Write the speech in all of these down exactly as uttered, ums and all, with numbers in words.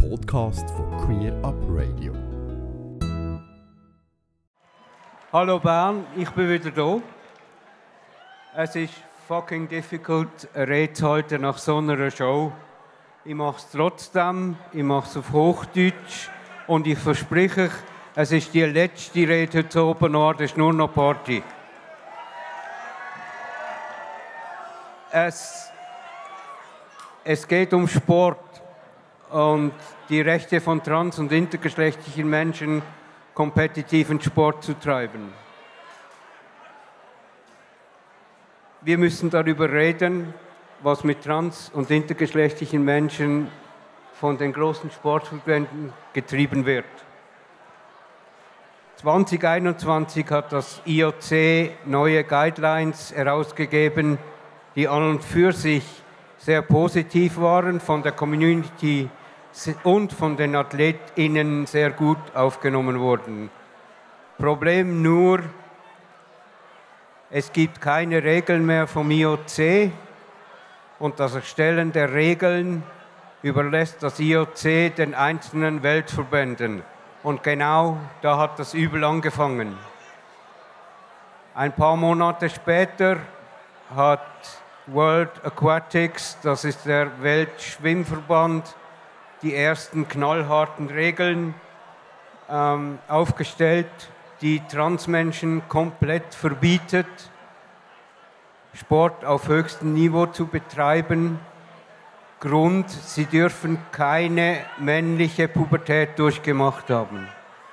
Podcast von Queer Up Radio. Hallo Bern, ich bin wieder da. Es ist fucking difficult, eine Rede zu halten nach so einer Show. Ich mache es trotzdem, ich mache es auf Hochdeutsch und ich verspreche euch, es ist die letzte Rede heute oben, es ist nur noch Party. Es, es geht um Sport und die Rechte von trans- und intergeschlechtlichen Menschen, kompetitiven Sport zu treiben. Wir müssen darüber reden, was mit trans- und intergeschlechtlichen Menschen von den großen Sportverbänden getrieben wird. zwanzig einundzwanzig hat das I O C neue Guidelines herausgegeben, die an und für sich sehr positiv waren, von der Community und von den AthletInnen sehr gut aufgenommen wurden. Problem nur, es gibt keine Regeln mehr vom I O C und das Erstellen der Regeln überlässt das I O C den einzelnen Weltverbänden. Und genau da hat das Übel angefangen. Ein paar Monate später hat World Aquatics, das ist der Weltschwimmverband, die ersten knallharten Regeln ähm, aufgestellt, die Transmenschen komplett verbietet, Sport auf höchstem Niveau zu betreiben. Grund, sie dürfen keine männliche Pubertät durchgemacht haben.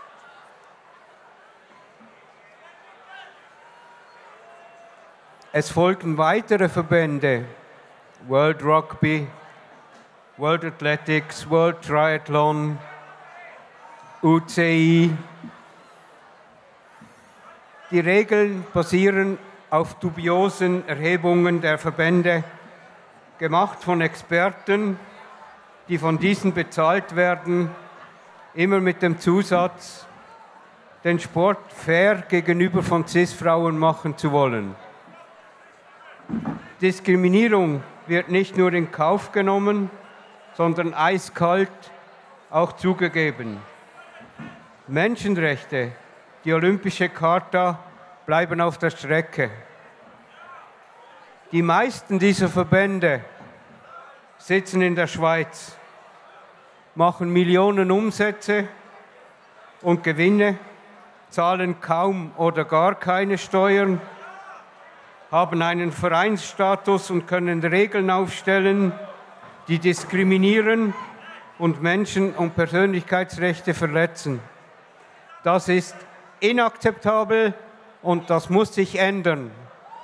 Es folgen weitere Verbände, World Rugby, World Athletics, World Triathlon, U C I. Die Regeln basieren auf dubiosen Erhebungen der Verbände, gemacht von Experten, die von diesen bezahlt werden, immer mit dem Zusatz, den Sport fair gegenüber von Cis-Frauen machen zu wollen. Diskriminierung wird nicht nur in Kauf genommen, sondern eiskalt auch zugegeben. Menschenrechte, die Olympische Charta, bleiben auf der Strecke. Die meisten dieser Verbände sitzen in der Schweiz, machen Millionen Umsätze und Gewinne, zahlen kaum oder gar keine Steuern, haben einen Vereinsstatus und können Regeln aufstellen, die diskriminieren und Menschen- und Persönlichkeitsrechte verletzen. Das ist inakzeptabel und das muss sich ändern.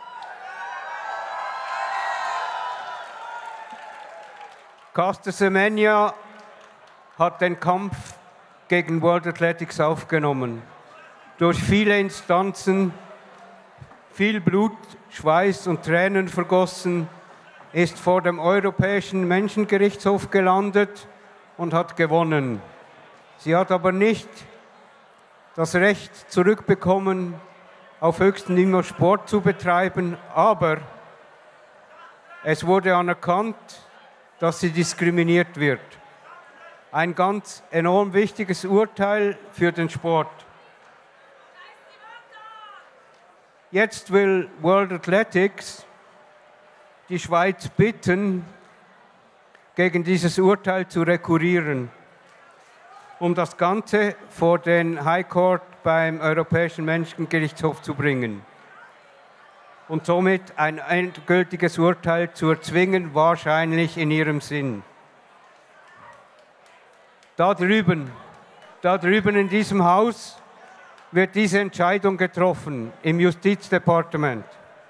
Caster Semenya hat den Kampf gegen World Athletics aufgenommen. Durch viele Instanzen, viel Blut, Schweiß und Tränen vergossen, ist vor dem Europäischen Menschengerichtshof gelandet und hat gewonnen. Sie hat aber nicht das Recht zurückbekommen, auf höchstem Niveau Sport zu betreiben, aber es wurde anerkannt, dass sie diskriminiert wird. Ein ganz enorm wichtiges Urteil für den Sport. Jetzt will World Athletics die Schweiz bitten, gegen dieses Urteil zu rekurrieren, um das Ganze vor den High Court beim Europäischen Menschengerichtshof zu bringen und somit ein endgültiges Urteil zu erzwingen, wahrscheinlich in ihrem Sinn. Da drüben, da drüben in diesem Haus wird diese Entscheidung getroffen, im Justizdepartement.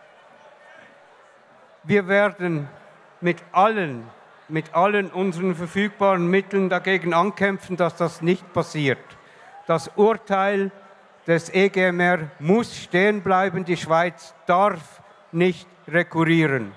Wir werden mit allen, mit allen unseren verfügbaren Mitteln dagegen ankämpfen, dass das nicht passiert. Das Urteil des E G M R muss stehen bleiben, die Schweiz darf nicht rekurrieren.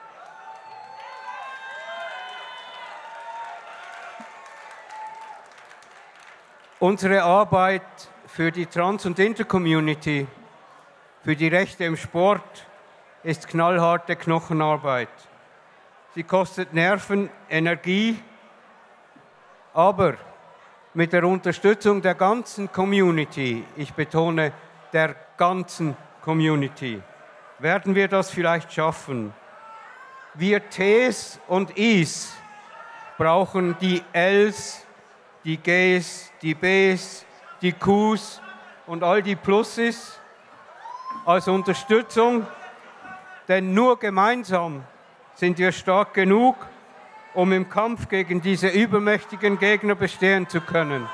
Unsere Arbeit für die Trans- und Inter-Community, für die Rechte im Sport, ist knallharte Knochenarbeit. Sie kostet Nerven, Energie, Aber mit der Unterstützung der ganzen Community, ich betone der ganzen Community, werden wir das vielleicht schaffen. Wir Ts und Is brauchen die Ls, die Gs, die Bs, die Qs und all die Pluses als Unterstützung, denn nur gemeinsam sind wir stark genug, um im Kampf gegen diese übermächtigen Gegner bestehen zu können.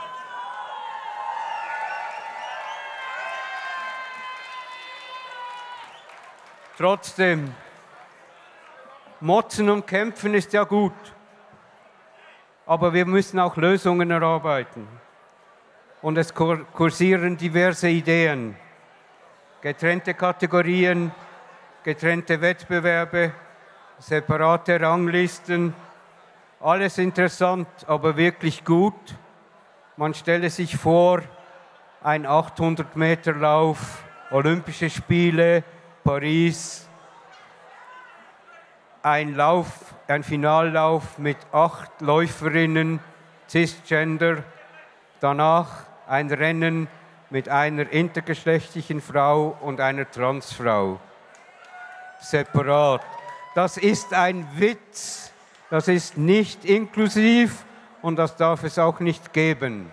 Trotzdem, motzen und kämpfen ist ja gut, aber wir müssen auch Lösungen erarbeiten. Und es kursieren diverse Ideen, getrennte Kategorien, getrennte Wettbewerbe, separate Ranglisten, alles interessant, aber wirklich gut. Man stelle sich vor, ein achthundert Meter Lauf, Olympische Spiele, Paris, ein Lauf, ein Finallauf mit acht Läuferinnen, cisgender, danach ein Rennen mit einer intergeschlechtlichen Frau und einer Transfrau. Separat. Das ist ein Witz, das ist nicht inklusiv und das darf es auch nicht geben.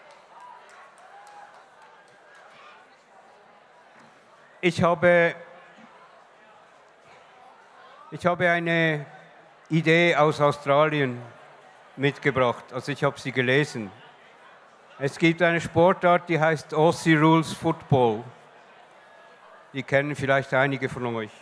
Ich habe, ich habe eine Idee aus Australien mitgebracht, also ich habe sie gelesen. Es gibt eine Sportart, die heißt Aussie Rules Football. Die kennen vielleicht einige von euch.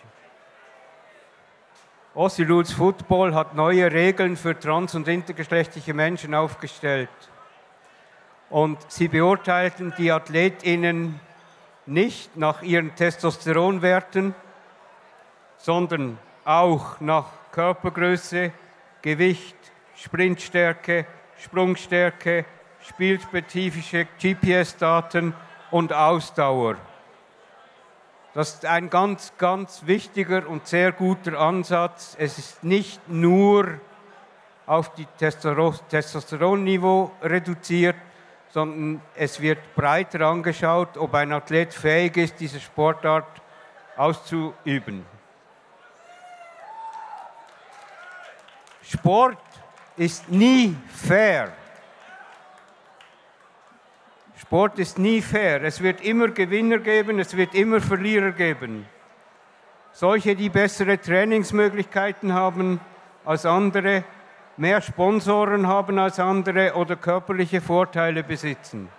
Aussie Rules Football hat neue Regeln für trans- und intergeschlechtliche Menschen aufgestellt. Und sie beurteilten die AthletInnen nicht nach ihren Testosteronwerten, sondern auch nach Körpergröße, Gewicht, Sprintstärke, Sprungstärke, spielspezifische G P S-Daten und Ausdauer. Das ist ein ganz, ganz wichtiger und sehr guter Ansatz. Es ist nicht nur auf die Testosteronniveau reduziert, sondern es wird breiter angeschaut, ob ein Athlet fähig ist, diese Sportart auszuüben. Sport ist nie fair. Sport ist nie fair. Es wird immer Gewinner geben, es wird immer Verlierer geben. Solche, die bessere Trainingsmöglichkeiten haben als andere, mehr Sponsoren haben als andere oder körperliche Vorteile besitzen.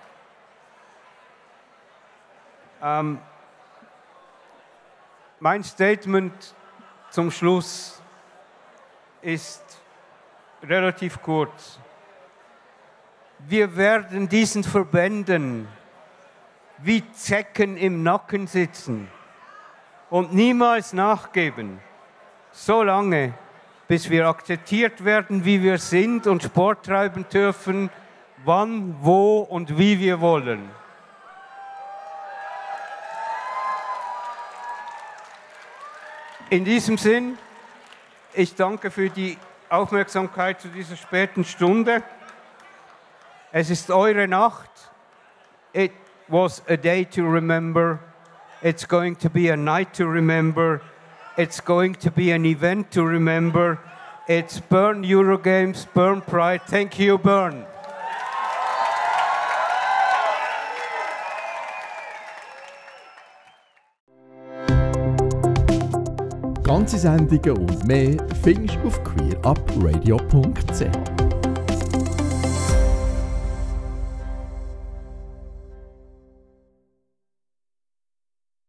Ähm, mein Statement zum Schluss ist relativ kurz. Wir werden diesen Verbänden wie Zecken im Nacken sitzen und niemals nachgeben, so lange, bis wir akzeptiert werden, wie wir sind und Sport treiben dürfen, wann, wo und wie wir wollen. In diesem Sinn, ich danke für die Aufmerksamkeit zu dieser späten Stunde. Es ist eure Nacht. It was a day to remember. It's going to be a night to remember. It's going to be an event to remember. It's Bern Eurogames, Bern Pride. Thank you, Bern. Ganze Sendungen und mehr findest du auf queer up radio punkt c h.